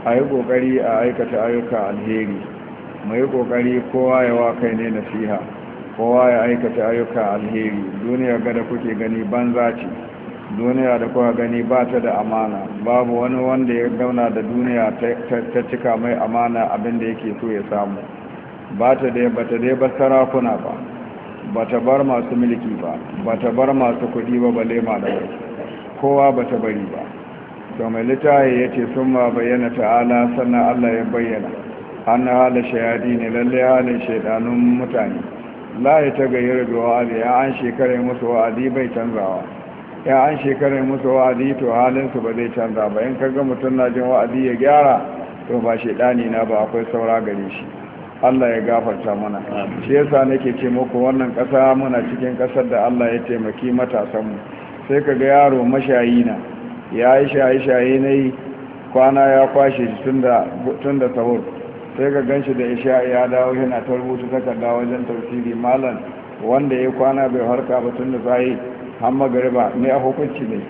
a yi ƙoƙari a aikata ayyuka alheri, mai yi ƙoƙari kowa ya wa kai ne nasiha, kowa ya aikata ayyuka alheri. Duniya gada kuke gani banza ce, duniya da kuka gani ba ta da amana, babu wani wanda ya gauna da duniya ta cika mai amana abin da yake so ya samu. Ba ta dai ba sarakuna ba ta bar masu mulki ba ta bar masu kuɗi ba balle malamai, kowa ba ta bari ba. to mai littafi ya ce sun ma bayyana ta'ala sannan Allah ya bayyana an halin shayadi ne lalle halin shaidanun mutane la ya ta gayyar da wa'adi ya an shekarai musu wa'adi bai canzawa, ya an shekarai musu wa'adi to halinsu ba zai canza ba. In kaga mutum na jin wa'adi ya gyara to ba shaidani na ba, akwai saura gare shi. Allah ya gafarta mana. Shi yasa nake ce muku wannan ƙasa muna cikin ƙasar da Allah ya taimaki matasanmu. Sai kaga yaro mashayi na ya yi shaye-shaye na yi kwana ya kwashe shi tun da sahur, sai ka gan shi da isha ya dawo yana ta rubutu takarda wajen tafsiri. Malam wanda ya kwana bai harka ba tun da tsaye har magariba mai a hukunci ne,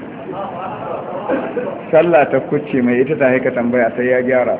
sallah ta kucce mai ita ta haika tambaya sai ya gyara,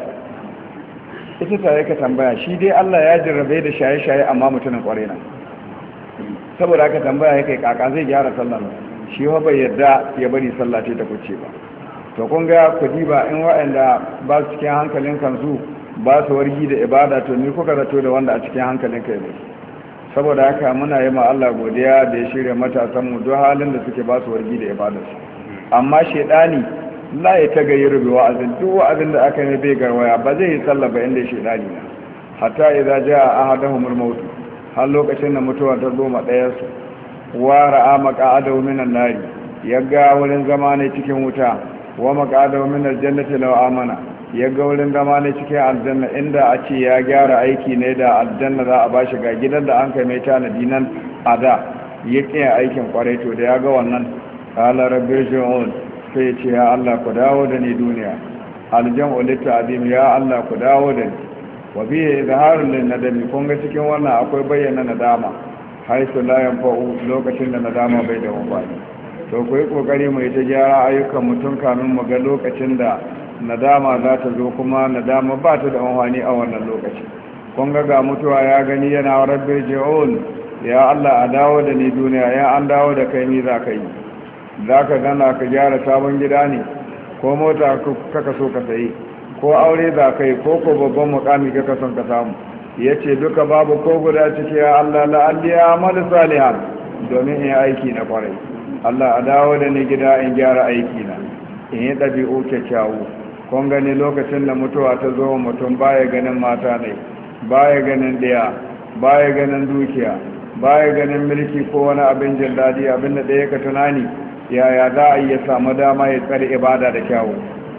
ita ta haika tambaya. Shi dai Allah ya jarrabe da shaye-shaye amma mutumin kwarai na, saboda haka tambaya ya kai kaka zai gyara sallah ne, shi wa bai yadda ya bari sallah ta kucce ba. to kun ga kudi ba in waɗanda ba su cikin hankalin kansu ba su wargi da ibada, to ni kuka zato da wanda a cikin hankalin kai ne. Saboda haka muna yi ma Allah godiya da ya shirya matasan mu duk halin da suke ba su wargi da ibada su. Amma shedani la ya ta gayi rubi wa'azin, duk wa'azin da aka yi bai garwaya ba zai yi sallah ba inda shedani na. Hatta idza jaa ahaduhumul maut, har lokacin da mutuwa ta zo ma ɗayan su, wa ra'a maqa'adahu minan nari, yaga wurin zama ne cikin wuta, wa maqa'adahu minal jannati law amana, yaga wurin zama ne cikin aljanna inda a ce ya gyara aiki ne da aljanna za a bashi ga gidan da an kai mai tanadi nan a da, ya kiyaye aikin kwarai. to da ya ga wannan qala rabbi ji'un, sai ce ya Allah ku dawo da ni duniya, aljam'u lit'adim, ya Allah ku dawo da ni. wa bihi izharul nadami, kun ga cikin wannan akwai bayyana nadama, haisu la yanfa'u, lokacin da nadama bai da amfani. to ku yi kokari mu ta gyara ayyukan mutum kamin mu ga lokacin da nadama za ta zo, kuma nadama ba ta da amfani a wannan lokaci. kun ga mutuwa ya gani yana rabbi ji'un, ya Allah a dawo da ni duniya. ya an dawo da kai ni za ka yi, za ka gana ka gyara sabon gida ne, ko mota kaka so ka sayi, ko aure za ka yi, ko babban mukami kaka son ka samu. ya ce duka babu ko guda ciki, ya Allah la'alli ya amalu salihan, domin in yi aiki na kwarai. Allah a dawo da ni gida in gyara aiki na, in yi ɗabi'u kyakkyawu. kun gani lokacin da mutuwa ta zo mutum baya ganin mata ne, baya ganin ɗaya, baya ganin dukiya, baya ganin mulki ko wani abin jin daɗi, abin da ɗaya ka tunani yaya za a iya samu dama ya tsare ibada da kyawu.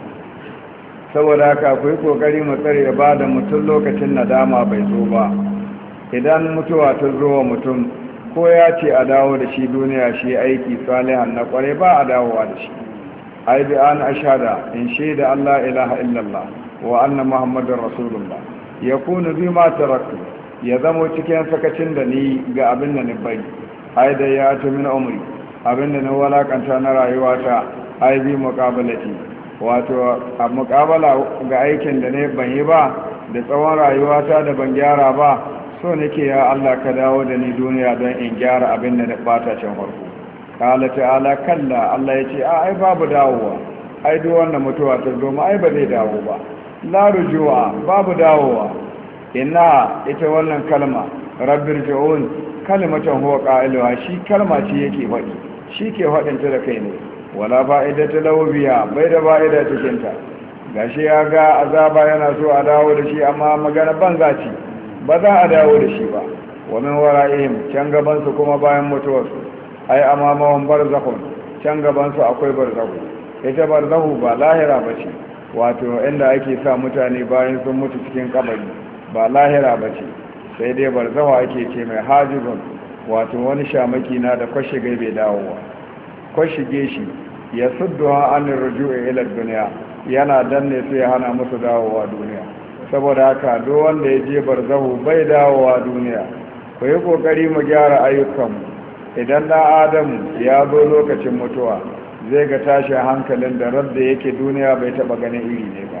saboda haka ku yi kokari mu tsare ibada mutum lokacin nadama bai zo ba. idan mutuwa ta zo wa mutum, ko ya ce a dawo da shi duniya shi aiki salihan na kware, ba a dawowa da shi. ai bi an ashhada in shaida Allah ilaha illallah wa anna muhammadar rasulullah, yakunu bi ma taraktu, ya zamo cikin sakacin da ni ga abin da ni bai. ai da ya ta min umri, abin da na walakanta na rayuwata. ai bi muqabalati, wato a muqabala ga aikin da ne ban yi ba da tsawon rayuwata da ban gyara ba, so nake ya Allah ka dawo da ni duniya don in gyara abin da na bata can farko. kala ta'ala kalla, Allah ya ce ai babu dawowa, ai duk wanda mutuwa ta zo ma ai ba zai dawo ba. la rujua, babu dawowa. inna ita wannan kalma rabbir ji'un kalimatan huwa qailuha, shi kalma ce yake faɗi, shi ke faɗin ta da kai ne. wala fa'idatu lahu biya, bai da fa'ida cikin ta. gashi ya ga azaba yana so a dawo da shi, amma magana banza ce, ba za a dawo da shi ba. wa min wara'ihim, can gaban su kuma bayan mutuwarsu, ai amamahum barzakhun, can gaban su akwai barzakhu. ita barzakhu ba lahira bace, wato inda ake sa mutane bayan sun mutu cikin kabari, ba lahira bace, sai dai barzakhu ake ce mai hajibun, wato wani shamaki na da kwashige bai dawowa. kwashige shi ya sudduha anir ruju'i ila dunya, yana danne su ya hana musu dawowa duniya. saboda haka duk wanda ya je barzakhu bai dawowa duniya. ku yi kokari mu gyara ayyukanmu. idan ɗan adamu ya zo lokacin mutuwa, zai ga tashin hankalin da radda yake duniya bai taɓa ganin iri ne ba.